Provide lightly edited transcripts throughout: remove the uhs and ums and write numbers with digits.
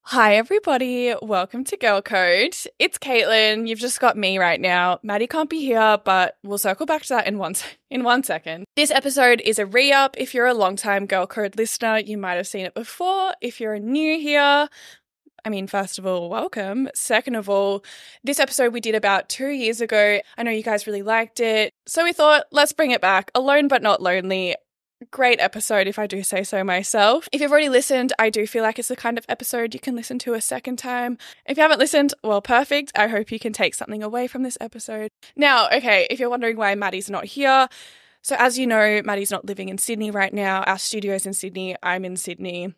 Hi, everybody. Welcome to Girl Code. It's Caitlin. You've just got me right now. Maddie can't be here, but we'll circle back to that in one second. This episode is a re-up. If you're a long-time Girl Code listener, you might have seen it before. If you're new here, first of all, welcome. Second of all, this episode we did about 2 years ago. I know you guys really liked it. So we thought, let's bring it back. Alone but not lonely. Great episode, if I do say so myself. If you've already listened, I do feel like it's the kind of episode you can listen to a second time. If you haven't listened, well, perfect. I hope you can take something away from this episode. Now, okay, if you're wondering why Maddie's not here, so as you know, Maddie's not living in Sydney right now. Our studio's in Sydney. I'm in Sydney.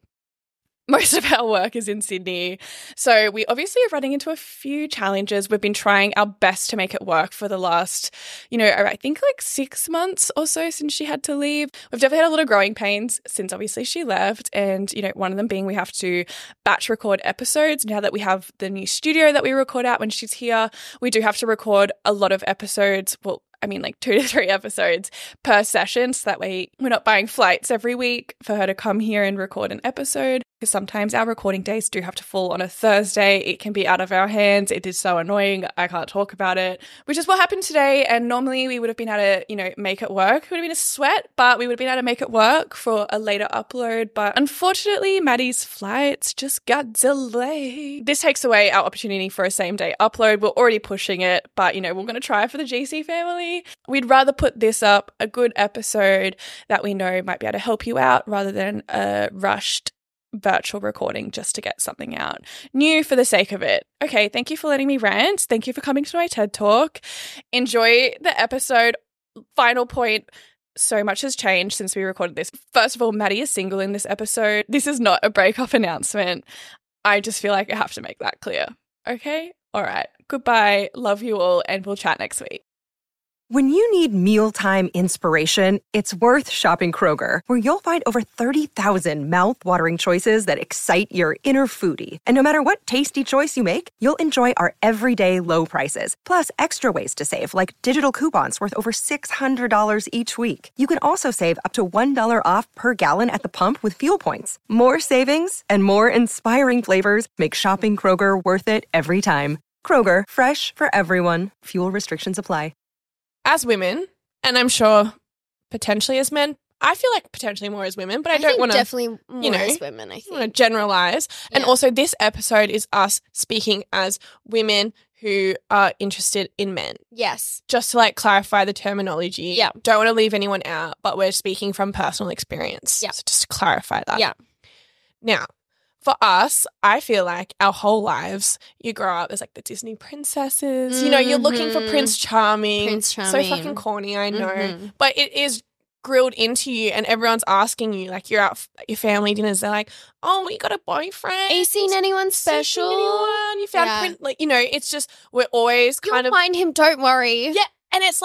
Most of our work is in Sydney. So we obviously are running into a few challenges. We've been trying our best to make it work for the last, I think like 6 months or so since she had to leave. We've definitely had a lot of growing pains since obviously she left. And, one of them being we have to batch record episodes. Now that we have the new studio that we record at when she's here, we do have to record a lot of episodes. Well, like 2 to 3 episodes per session. So that way we're not buying flights every week for her to come here and record an episode. Because sometimes our recording days do have to fall on a Thursday. It can be out of our hands. It is so annoying. I can't talk about it, which is what happened today. And normally we would have been able to, make it work. It would have been a sweat, but we would have been able to make it work for a later upload. But unfortunately, Maddie's flights just got delayed. This takes away our opportunity for a same day upload. We're already pushing it, but, we're going to try for the GC family. We'd rather put this up, a good episode that we know might be able to help you out rather than a rushed virtual recording just to get something out new for the sake of it. Okay, thank you for letting me rant. Thank you for coming to my TED Talk. Enjoy the episode. Final point. So much has changed since we recorded this. First of all, Maddie is single in this episode. This is not a breakup announcement. I just feel like I have to make that clear. Okay? All right. Goodbye. Love you all, and we'll chat next week. When you need mealtime inspiration, it's worth shopping Kroger, where you'll find over 30,000 mouth-watering choices that excite your inner foodie. And no matter what tasty choice you make, you'll enjoy our everyday low prices, plus extra ways to save, like digital coupons worth over $600 each week. You can also save up to $1 off per gallon at the pump with fuel points. More savings and more inspiring flavors make shopping Kroger worth it every time. Kroger, fresh for everyone. Fuel restrictions apply. As women, and I'm sure potentially as men, I feel like potentially more as women, but I don't want to definitely more as women. I want to generalize. Yeah. And also, this episode is us speaking as women who are interested in men. Yes, just to clarify the terminology. Yeah, don't want to leave anyone out, but we're speaking from personal experience. Yeah, so just to clarify that. Yeah. Now, for us, I feel like our whole lives, you grow up as the Disney princesses. Mm-hmm. You're looking for Prince Charming. Prince Charming. So fucking corny, I know. Mm-hmm. But it is grilled into you, and everyone's asking you, you're out at your family dinners, they're like, oh, you got a boyfriend? Are you seeing anyone special? You found Prince? It's just, we're always You'll find him, don't worry. Yeah, and it's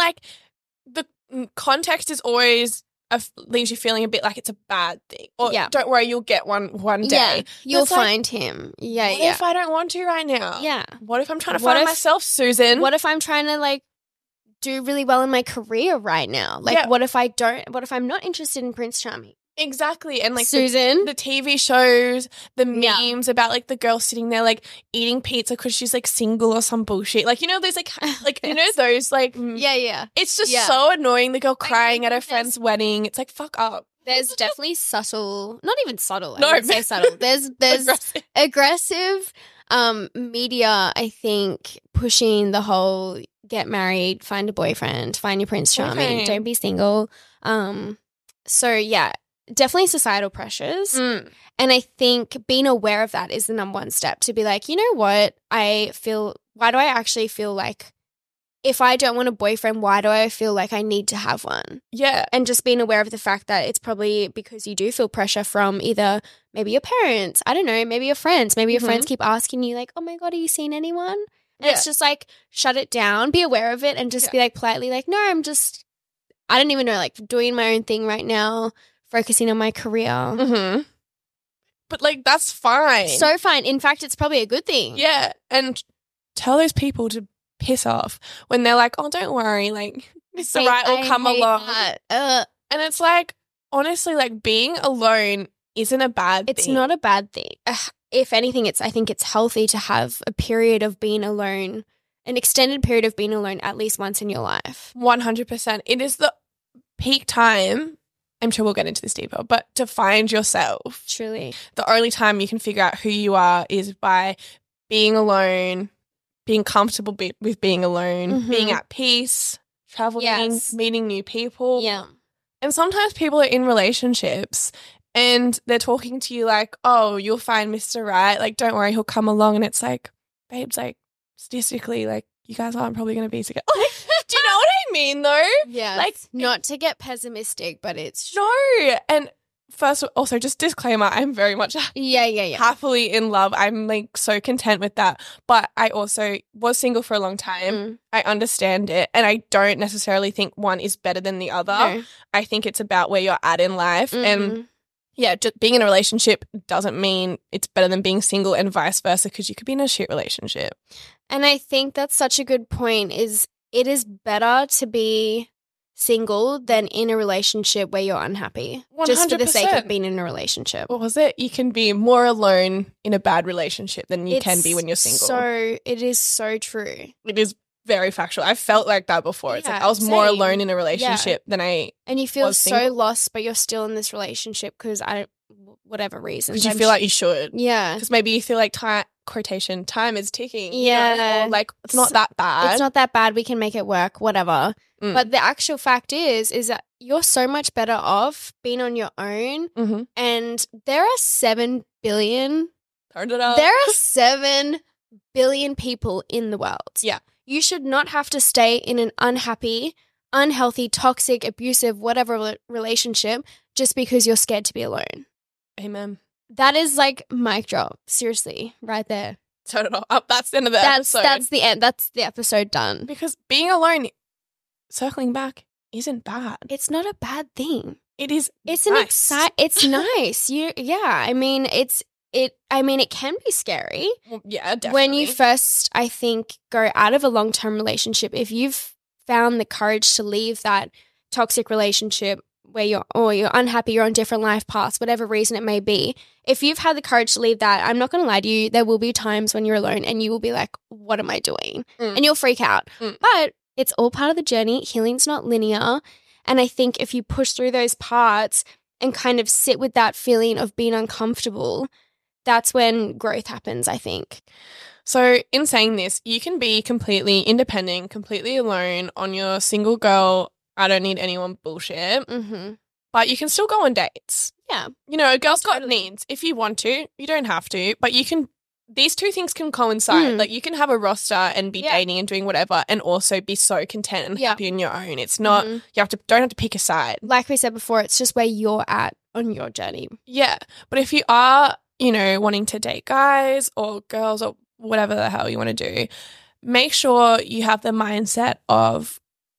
the context is always leaves you feeling a bit like it's a bad thing. Or don't worry, you'll get one day. Yeah, you'll find him. Yeah, what if I don't want to right now? Yeah. What if I'm trying to find myself, Susan? What if I'm trying to do really well in my career right now? What if I'm not interested in Prince Charming? Exactly. And Susan, the TV shows, the memes about the girl sitting there eating pizza because she's single or some bullshit. Those those yeah. It's just so annoying. The girl crying at her friend's wedding. It's fuck up. There's definitely subtle, not even subtle. I wouldn't say subtle. There's aggressive media, I think, pushing the whole get married, find a boyfriend, find your Prince Charming, don't be single. So yeah. Definitely societal pressures. And I think being aware of that is the number one step to be you know what? Why do I actually feel if I don't want a boyfriend, why do I feel like I need to have one? Yeah. And just being aware of the fact that it's probably because you do feel pressure from either maybe your parents, I don't know, maybe your friends. Maybe your friends keep asking you oh my God, are you seeing anyone? And it's just shut it down, be aware of it and just be politely no, I'm just, I don't even know, doing my own thing right now. Focusing on my career. Mm-hmm. But that's fine. So fine. In fact, it's probably a good thing. Yeah. And tell those people to piss off when they're oh, don't worry. It's the right will come along. And it's honestly, being alone isn't a bad thing. It's not a bad thing. if anything, I think it's healthy to have a period of being alone, an extended period of being alone at least once in your life. 100%. It is the peak time, I'm sure we'll get into this deeper, but to find yourself. Truly. The only time you can figure out who you are is by being alone, being comfortable with being alone, being at peace, traveling, meeting new people. Yeah. And sometimes people are in relationships and they're talking to you like, oh, you'll find Mr. Right. Like, don't worry, he'll come along. And it's like, babes, like, statistically, like, you guys aren't probably going to be together. Like, do you know what I mean, though? Yeah. Like, not to get pessimistic, but it's... No. And first, also, just disclaimer, I'm very much happily in love. I'm, like, so content with that. But I also was single for a long time. I understand it. And I don't necessarily think one is better than the other. No. I think it's about where you're at in life. And yeah, just being in a relationship doesn't mean it's better than being single and vice versa, because you could be in a shit relationship. And I think that's such a good point, is it is better to be single than in a relationship where you're unhappy. 100%. Just for the sake of being in a relationship. What was it? You can be more alone in a bad relationship than you can be when you're single. So it is so true. It is very factual. I felt like that before. It's like I was more alone in a relationship than I And you feel was so single. lost, but you're still in this relationship because whatever reason. Because you feel like you should. Yeah. Because maybe you feel like time is ticking. Yeah. You know? Or like, it's not that bad. It's not that bad. We can make it work, whatever. But the actual fact is that you're so much better off being on your own. And there are 7 billion. Turned it up. There are 7 billion people in the world. Yeah. You should not have to stay in an unhappy, unhealthy, toxic, abusive, whatever relationship just because you're scared to be alone. Amen. That is like mic drop. Seriously, right there. Turn it off. That's the end of the episode. That's the end. That's the episode done. Because being alone, circling back, isn't bad. It's not a bad thing. It is. It's nice. It's nice. I mean, it can be scary. Well, yeah, definitely. When you first, I think, go out of a long-term relationship, if you've found the courage to leave that toxic relationship where you're unhappy, you're on different life paths, whatever reason it may be, if you've had the courage to leave that, I'm not going to lie to you, there will be times when you're alone and you will be like, what am I doing? And you'll freak out. But it's all part of the journey. Healing's not linear. And I think if you push through those parts and kind of sit with that feeling of being uncomfortable, that's when growth happens, I think. So in saying this, you can be completely independent, completely alone on your single girl, I don't need anyone bullshit. But you can still go on dates. Yeah. You know, a girl's got needs. If you want to, you don't have to. But you can, these two things can coincide. Like you can have a roster and be dating and doing whatever and also be so content and happy on your own. It's not, you don't have to pick a side. Like we said before, it's just where you're at on your journey. Yeah. But if you are, you know, wanting to date guys or girls or whatever the hell you want to do, make sure you have the mindset of,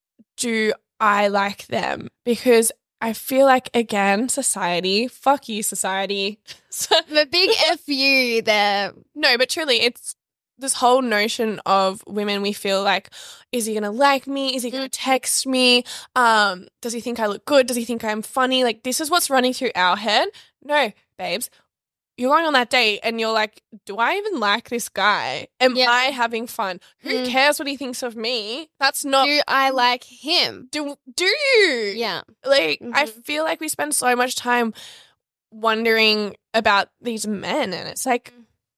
do I like them? Because I feel like, again, society, fuck you, society. The big F you there. No, but truly, it's this whole notion of women, we feel like, is he going to like me? Is he going to text me? Does he think I look good? Does he think I'm funny? Like, this is what's running through our head. No, babes. You're going on that date and you're like, do I even like this guy? Am I having fun? Who cares what he thinks of me? That's not... Do I like him? Do you? Yeah. Like, I feel like we spend so much time wondering about these men and it's like,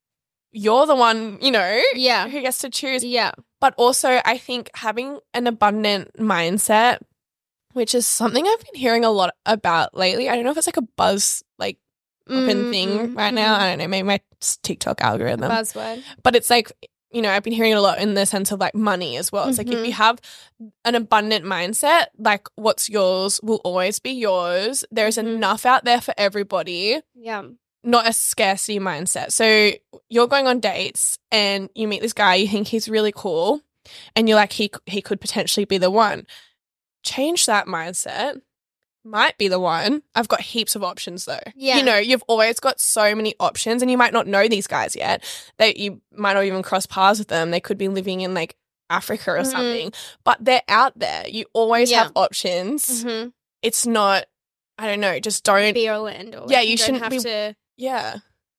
you're the one, you know, who gets to choose. Yeah. But also, I think having an abundant mindset, which is something I've been hearing a lot about lately. I don't know if it's like a buzz, like, open thing right now. I don't know, maybe my TikTok algorithm. Buzzword. But it's like, you know, I've been hearing it a lot in the sense of like money as well. It's like if you have an abundant mindset, like what's yours will always be yours. There's enough out there for everybody. Yeah. Not a scarcity mindset. So you're going on dates and you meet this guy, you think he's really cool and you're like, he could potentially be the one. Change that mindset. Might be the one. I've got heaps of options though. Yeah. You know, you've always got so many options and you might not know these guys yet. You might not even cross paths with them. They could be living in like Africa or something, but they're out there. You always have options. It's not, I don't know, just don't be all end all. Yeah, you shouldn't have be, to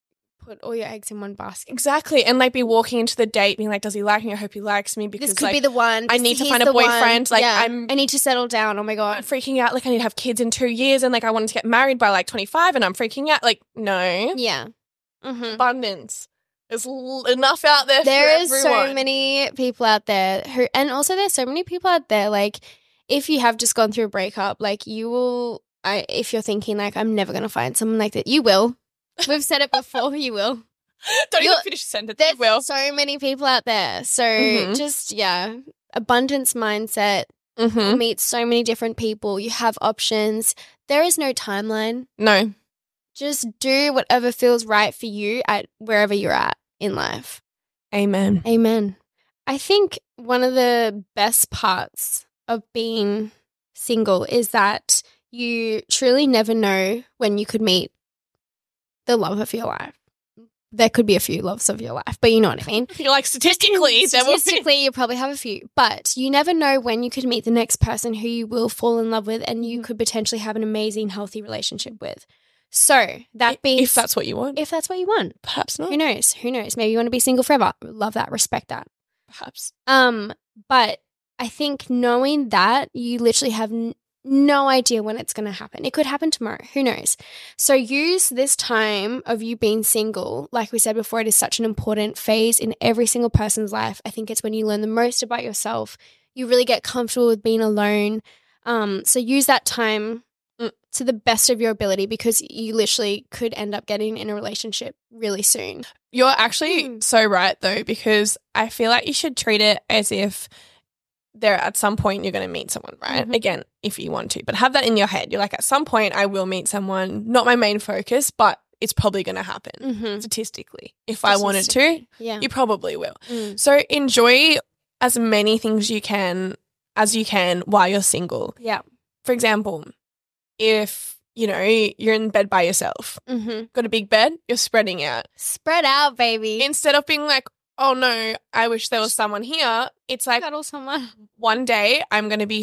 put all your eggs in one basket. Exactly. And like be walking into the date being like, does he like me? I hope he likes me because This could like, be the one. I need to find a boyfriend. Like I I'm need to settle down. Oh my God. I'm freaking out. Like I need to have kids in 2 years and like I wanted to get married by like 25 and I'm freaking out. Like, no. Yeah. Mm-hmm. Abundance. There's enough out there There for is everyone. so many people out there who, and also there's so many people out there, like, if you have just gone through a breakup, like, you will, if you're thinking, like, I'm never going to find someone like that, you will. We've said it before, you will. Don't even finish the sentence. There's You will. so many people out there. So just, abundance mindset. Mm-hmm. You meet so many different people. You have options. There is no timeline. No. Just do whatever feels right for you at wherever you're at in life. Amen. Amen. I think one of the best parts of being single is that you truly never know when you could meet the love of your life. There could be a few loves of your life, but you know what I mean. You're like statistically, you probably have a few, but you never know when you could meet the next person who you will fall in love with and you could potentially have an amazing, healthy relationship with. So that being, if that's what you want, if that's what you want, perhaps not. Who knows? Who knows? Maybe you want to be single forever. Love that. Respect that. Perhaps. But I think knowing that you literally have no idea when it's going to happen. It could happen tomorrow. Who knows? So use this time of you being single. Like we said before, it is such an important phase in every single person's life. I think it's when you learn the most about yourself. You really get comfortable with being alone. So use that time to the best of your ability because you literally could end up getting in a relationship really soon. You're actually so right though, because I feel like you should treat it as if there at some point you're going to meet someone, right? Mm-hmm. Again, if you want to, but have that in your head. You're like, at some point I will meet someone, not my main focus, but it's probably going to happen statistically. If I wanted to, you probably will. So enjoy as many things as you can while you're single. Yeah. For example, if, you know, you're in bed by yourself, got a big bed, you're spreading out. Spread out, baby. Instead of being like, oh no, I wish there was someone here. It's like, cuddle someone. One day I'm going to be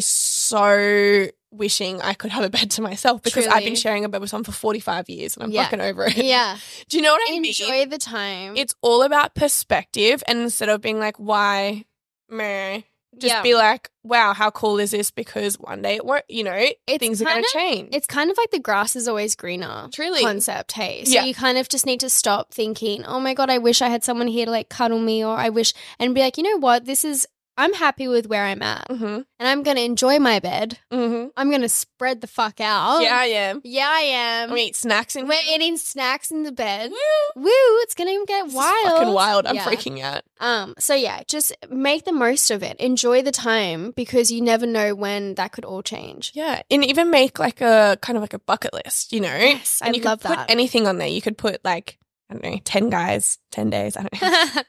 so wishing I could have a bed to myself because I've been sharing a bed with someone for 45 years and I'm fucking over it. Yeah. Do you know what I mean? Enjoy the time. It's all about perspective, and instead of being like, why, meh, just be like, wow, how cool is this? Because one day it won't, you know, things are going to change. It's kind of like the grass is always greener Truly. concept, hey? So you kind of just need to stop thinking, oh my God, I wish I had someone here to like cuddle me, or I wish, and be like, you know what, I'm happy with where I'm at and I'm going to enjoy my bed. I'm going to spread the fuck out. Yeah, I am. Yeah, I am. We eat snacks in We're eating snacks in the bed. Woo! It's going to get wild. Fucking wild. I'm freaking out. So yeah, just make the most of it. Enjoy the time because you never know when that could all change. Yeah, and even make like a kind of like a bucket list, you know? Yes, and you love could put anything on there. You could put like, I don't know, 10 guys, 10 days, I don't know.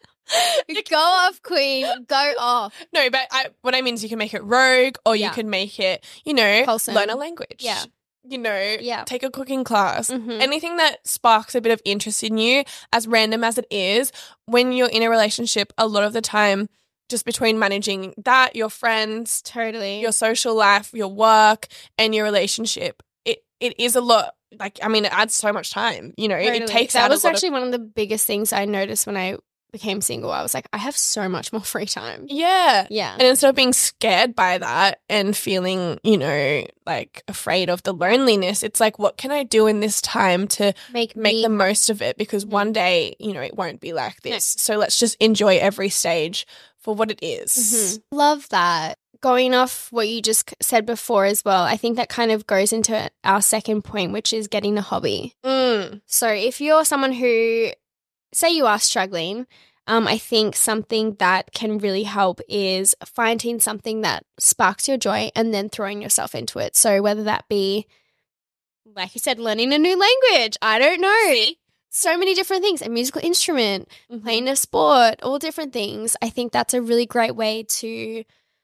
Go off, queen. Go off. No, but what I mean is you can make it rogue or you can make it, you know, wholesome. Learn a language. Yeah. You know, take a cooking class. Mhm. Anything that sparks a bit of interest in you, as random as it is, when you're in a relationship, a lot of the time, just between managing that, your friends, Totally. your social life, your work, and your relationship, it is a lot. Like, I mean, it adds so much time, you know, Totally. it takes that out was a lot actually one of the biggest things I noticed when I became single. I was like, I have so much more free time. Yeah. Yeah. And instead of being scared by that and feeling, you know, like afraid of the loneliness, it's like, what can I do in this time to make the most of it? Because one day, you know, it won't be like this. No. So let's just enjoy every stage for what it is. Love that. Going off what you just said before as well, I think that kind of goes into our second point, which is getting a hobby. So if you're someone who, say you are struggling, I think something that can really help is finding something that sparks your joy and then throwing yourself into it. So whether that be, like you said, learning a new language, I don't know. So many different things, a musical instrument, playing a sport, all different things. I think that's a really great way to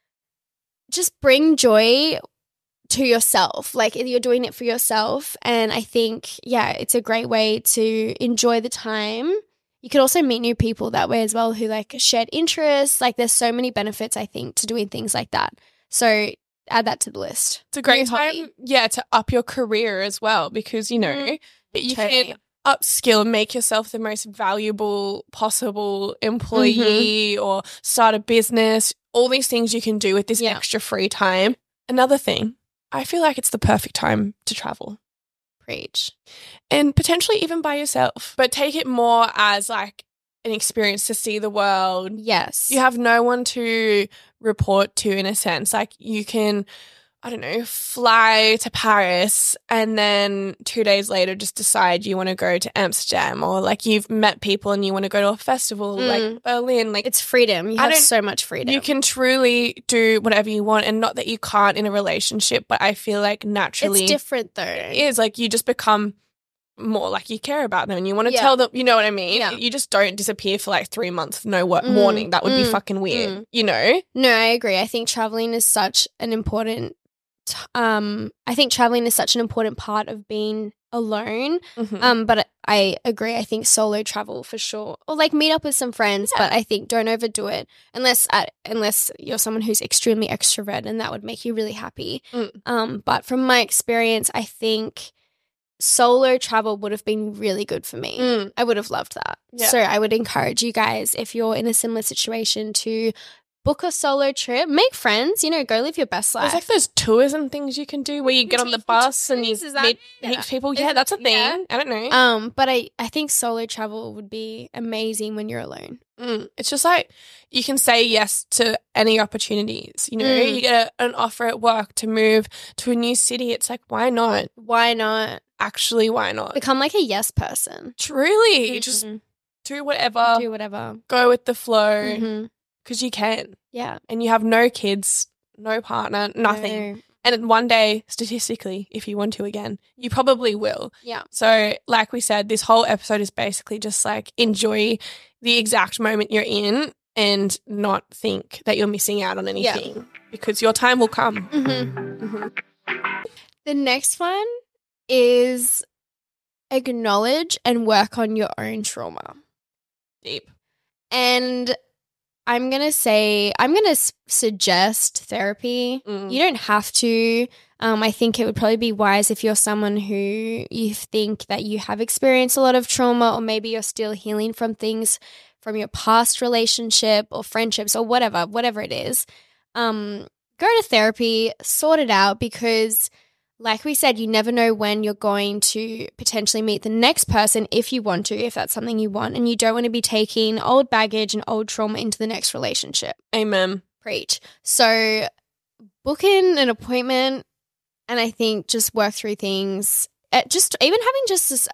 just bring joy to yourself. Like you're doing it for yourself. And I think, it's a great way to enjoy the time. You could also meet new people that way as well who like shared interests. Like there's so many benefits, I think, to doing things like that. So add that to the list. It's a great time, to up your career as well because, you know, you can upskill and make yourself the most valuable possible employee or start a business, all these things you can do with this extra free time. Another thing, I feel like it's the perfect time to travel. Preach. And potentially even by yourself, but take it more as like an experience to see the world. Yes. You have no one to report to in a sense. Like you can, I don't know, fly to Paris and then 2 days later just decide you want to go to Amsterdam, or like you've met people and you want to go to a festival like Berlin. Like it's freedom. You have so much freedom. You can truly do whatever you want, and not that you can't in a relationship, but I feel like naturally it's different though. It is like you just become more like you care about them and you want to tell them, you know what I mean? Yeah. You just don't disappear for like 3 months, no warning. That would be fucking weird, you know? No, I agree. I think traveling is such an important part of being alone. But I agree. I think solo travel for sure, or like meet up with some friends. But I think don't overdo it unless you're someone who's extremely extrovert, and that would make you really happy. But from my experience, I think solo travel would have been really good for me. I would have loved that. Yeah. So I would encourage you guys, if you're in a similar situation, to book a solo trip, make friends, you know, go live your best life. There's like those tours and things you can do where you get on the bus and you meet people. Yeah, that's a thing. Yeah. I don't know. But I think solo travel would be amazing when you're alone. It's just like you can say yes to any opportunities. You know, you get an offer at work to move to a new city. It's like, why not? Why not? Actually, why not? Become like a yes person. Truly. Just do whatever. Do whatever. Go with the flow. Because you can. Yeah. And you have no kids, no partner, nothing. No. And one day, statistically, if you want to again, you probably will. Yeah. So like we said, this whole episode is basically just like enjoy the exact moment you're in and not think that you're missing out on anything because your time will come. The next one is acknowledge and work on your own trauma. Deep. And I'm going to suggest therapy. You don't have to. I think it would probably be wise if you're someone who you think that you have experienced a lot of trauma, or maybe you're still healing from things from your past relationship or friendships or whatever it is. Go to therapy, sort it out, because like we said, you never know when you're going to potentially meet the next person if you want to, if that's something you want, and you don't want to be taking old baggage and old trauma into the next relationship. Amen. Preach. So book in an appointment, and I think just work through things. Just even having just this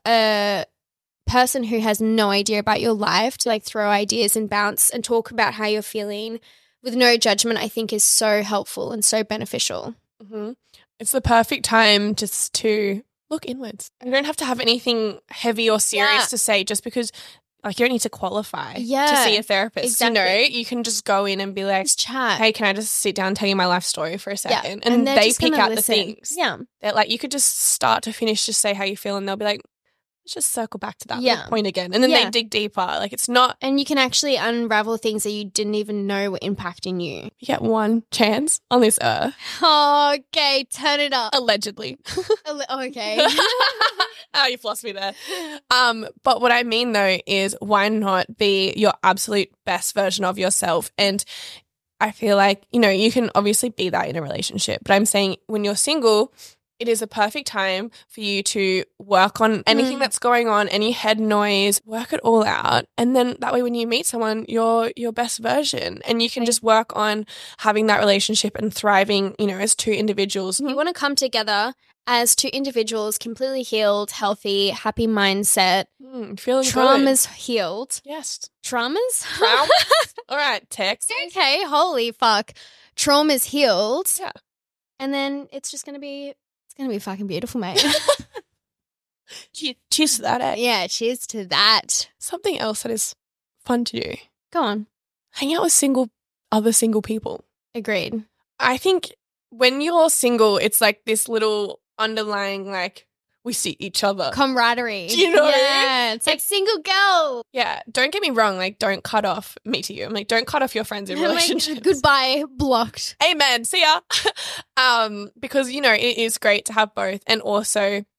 person who has no idea about your life to like throw ideas and bounce and talk about how you're feeling with no judgment, I think is so helpful and so beneficial. It's the perfect time just to look inwards. You don't have to have anything heavy or serious to say just because like you don't need to qualify to see a therapist. Exactly. You know, you can just go in and be like, just chat. Hey, can I just sit down and tell you my life story for a second? And they pick out the things. Yeah. They're like, you could just start to finish, just say how you feel, and they'll be like, let's just circle back to that point again. And then they dig deeper. Like it's not. And you can actually unravel things that you didn't even know were impacting you. You get one chance on this earth. Okay, turn it up. Allegedly. Okay. Oh, you've lost me there. But what I mean though is why not be your absolute best version of yourself? And I feel like, you know, you can obviously be that in a relationship, but I'm saying when you're single, it is a perfect time for you to work on anything that's going on, any head noise, work it all out. And then that way when you meet someone, you're your best version, and you can just work on having that relationship and thriving, you know, as two individuals. You want to come together as two individuals, completely healed, healthy, happy mindset. Feeling Trauma's good. Healed. Yes. Traumas? All right, Tex. Okay, holy fuck. Trauma's healed. Yeah. And then it's just going to be... It's going to be fucking beautiful, mate. Cheers to that, eh? Yeah, cheers to that. Something else that is fun to do. Go on. Hang out with other single people. Agreed. I think when you're single, it's like this little underlying, like, we see each other. Camaraderie. Do you know? Yeah, it's like single girl. Yeah, don't get me wrong. Like, don't cut off me to you. I'm like, don't cut off your friends in relationships. Like, goodbye, blocked. Amen. See ya. Because, you know, it is great to have both. And also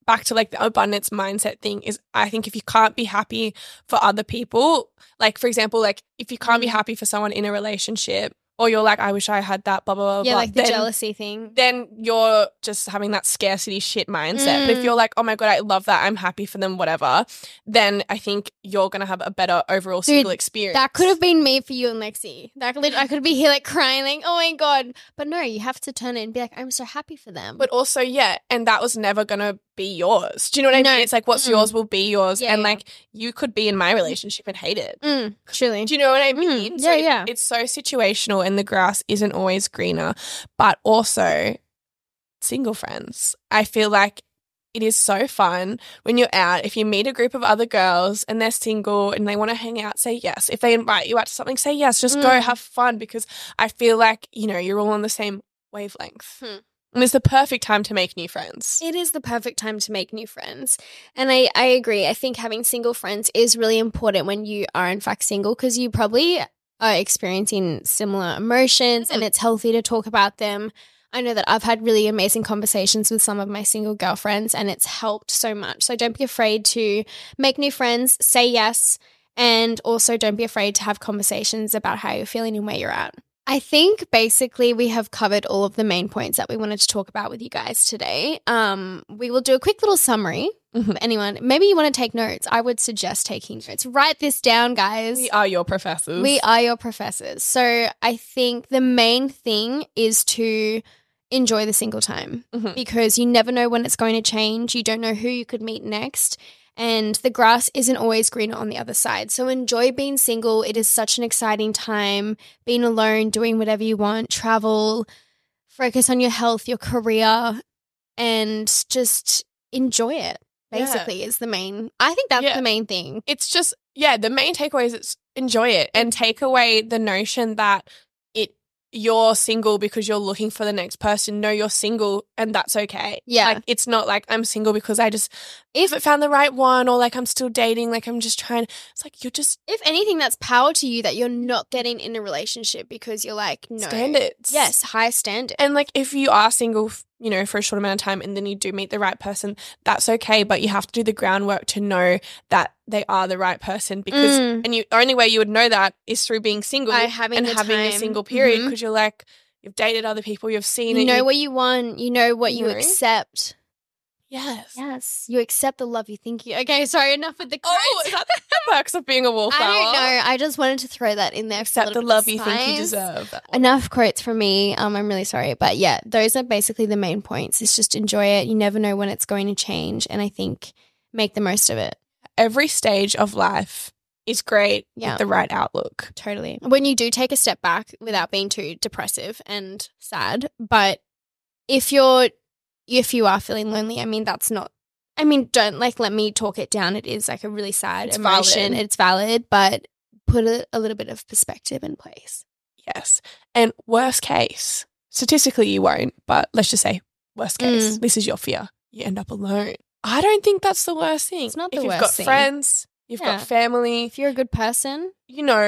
back to like the abundance mindset thing is I think if you can't be happy for other people, like for example, like if you can't be happy for someone in a relationship, or you're like, I wish I had that, blah, blah, blah, Yeah, blah. like the jealousy thing. Then you're just having that scarcity shit mindset. But if you're like, oh my God, I love that, I'm happy for them, whatever, then I think you're going to have a better overall single experience. That could have been me for you and Lexi. I could be here like crying, like, oh my God. But no, you have to turn it and be like, I'm so happy for them. But also, yeah, and that was never going to be yours. Do you know what I mean? It's like what's yours will be yours. Yeah, and like you could be in my relationship and hate it. Truly. Do you know what I mean? So Yeah. It's so situational and the grass isn't always greener. But also, single friends. I feel like it is so fun when you're out. If you meet a group of other girls and they're single and they want to hang out, say yes. If they invite you out to something, say yes. Just go have fun, because I feel like, you know, you're all on the same wavelength. And it's the perfect time to make new friends. It is the perfect time to make new friends. And I agree. I think having single friends is really important when you are in fact single, because you probably are experiencing similar emotions and it's healthy to talk about them. I know that I've had really amazing conversations with some of my single girlfriends and it's helped so much. So don't be afraid to make new friends, say yes, and also don't be afraid to have conversations about how you're feeling and where you're at. I think basically we have covered all of the main points that we wanted to talk about with you guys today. We will do a quick little summary. Anyone, maybe you want to take notes. I would suggest taking notes. Write this down, guys. We are your professors. We are your professors. So I think the main thing is to enjoy the single time, because you never know when it's going to change. You don't know who you could meet next. And the grass isn't always greener on the other side. So enjoy being single. It is such an exciting time. Being alone, doing whatever you want, travel, focus on your health, your career, and just enjoy it, basically, is the main. I think that's the main thing. It's just, the main takeaway is it's enjoy it and take away the notion that you're single because you're looking for the next person. No, you're single and that's okay. Yeah. Like, it's not like I'm single because I just haven't found the right one, or like I'm still dating, like I'm just trying. It's like you're just. If anything, that's power to you that you're not getting in a relationship because you're like, no. Standards. Yes, high standards. And like if you are single, you know, for a short amount of time and then you do meet the right person, that's okay. But you have to do the groundwork to know that they are the right person, because and the only way you would know that is through being single By having a single period, because you're like, you've dated other people, you've seen it. You know what you want. You know what you accept. Yes. Yes. You accept the love you think you. Okay, sorry, enough with the quotes. Oh, is that the perks of being a wallflower? I don't know. I just wanted to throw that in there. Accept the love you think you deserve. Enough quotes from me. I'm really sorry. But yeah, those are basically the main points. It's just enjoy it. You never know when it's going to change. And I think make the most of it. Every stage of life is great with the right outlook. Totally. When you do take a step back without being too depressive and sad, but if you are feeling lonely, I mean, don't let me talk it down. It is like a really sad emotion. Valid. It's valid, but put a little bit of perspective in place. Yes. And worst case, statistically you won't, but let's just say worst case, this is your fear. You end up alone. I don't think that's the worst thing. It's not the worst thing. If worst you've got thing. friends, you've got family. If you're a good person, you know,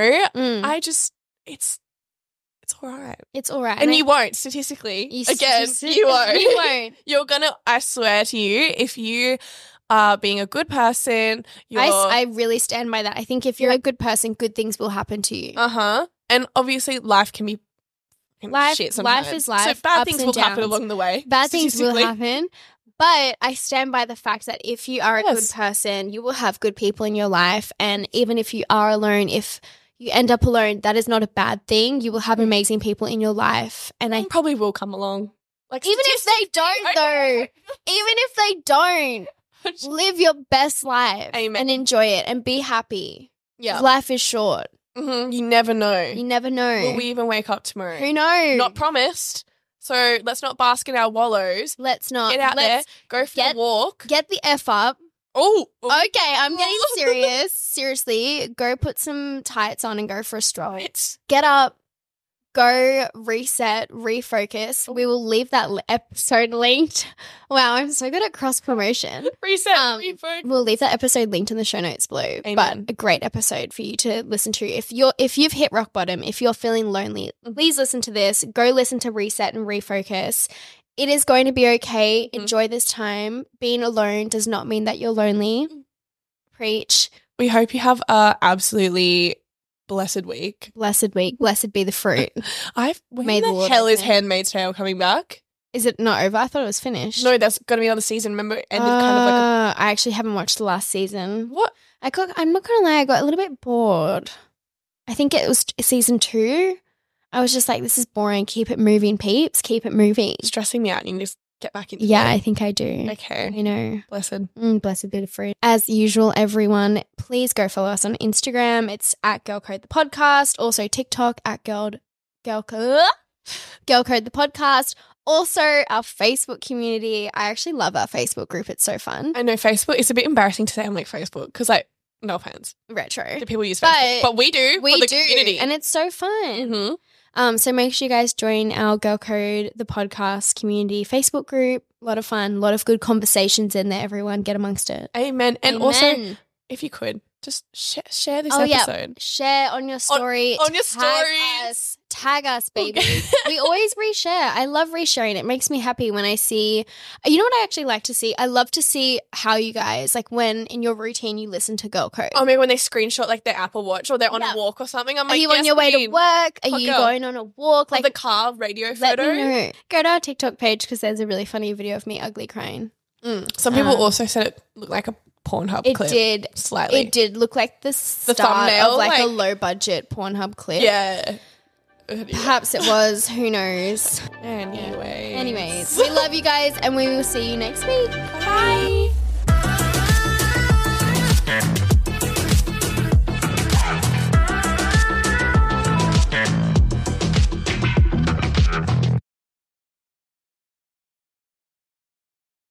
it's all right. It's all right. And you won't, statistically. You won't. You won't. You're going to, I swear to you, if you are being a good person, I really stand by that. I think if you're a good person, good things will happen to you. And obviously life can be shit sometimes. Life is life. So bad ups things and will downs. happen along the way. Bad things will happen. But I stand by the fact that if you are a good person, you will have good people in your life. And even if you are alone, if you end up alone, that is not a bad thing. You will have amazing people in your life. And I probably will come along. Like, even if they don't, though, even if they don't, live your best life. Amen. And enjoy it and be happy. Yeah. Life is short. You never know. You never know. Will we even wake up tomorrow? Who knows? Not promised. So let's not bask in our wallows. Let's not. Get out there. Go for a walk. Get the F up. Oh. Okay, I'm getting serious. Seriously, go put some tights on and go for a stroll. Get up. Go reset, refocus. We will leave that episode linked. Wow, I'm so good at cross promotion. Reset, refocus. We'll leave that episode linked in the show notes below. Amen. But a great episode for you to listen to. If you've hit rock bottom, if you're feeling lonely, please listen to this. Go listen to Reset and Refocus. It is going to be okay. Mhm. Enjoy this time. Being alone does not mean that you're lonely. Preach. We hope you have a absolutely blessed week. Blessed week. Blessed be the fruit. When May the the Lord hell is open. Handmaid's Tale coming back? Is it not over? I thought it was finished. No, that's going to be another season. Remember, it ended kind of like I actually haven't watched the last season. what? I'm not gonna lie, I got a little bit bored. I think it was season 2. I was just like, this is boring. Keep it moving, peeps. Keep it moving. Stressing me out. You need to just get back into Yeah, it. I think I do. Okay. I know. Blessed. Blessed be the fruit. As usual, everyone, please go follow us on Instagram. It's at Girl Code the Podcast. Also TikTok at Girl Code the Podcast. Also, our Facebook community. I actually love our Facebook group. It's so fun. I know Facebook, it's a bit embarrassing to say I'm like Facebook because, like, no offense. Retro. Do people use Facebook? But we do. We for the do. community. And it's so fun. Mhm. So make sure you guys join our Girl Code, the podcast community Facebook group. A lot of fun, a lot of good conversations in there. Everyone get amongst it. Amen. And also, Amen. if you could, just share this Oh, yeah. episode. Share on your story. on your Tag stories. Tag us, baby. We always reshare. I love resharing. It makes me happy when I see, you know what I actually like to see? I love to see how you guys, like when in your routine you listen to Girl Code. I mean, when they screenshot like their Apple Watch or they're on Yeah. a walk or something, I'm Are like, you on yes, your way to queen. work? Are Hot you girl. going on a walk? Like Like, the car radio let photo. me know. Go to our TikTok page because there's a really funny video of me ugly crying. Some people also said it looked like a Pornhub It clip. did. Slightly. It did look like the start thumbnail, of like a like- low budget Pornhub clip. Yeah. Perhaps it was. Who knows? Anyways. Anyways, we love you guys and we will see you next week. Bye.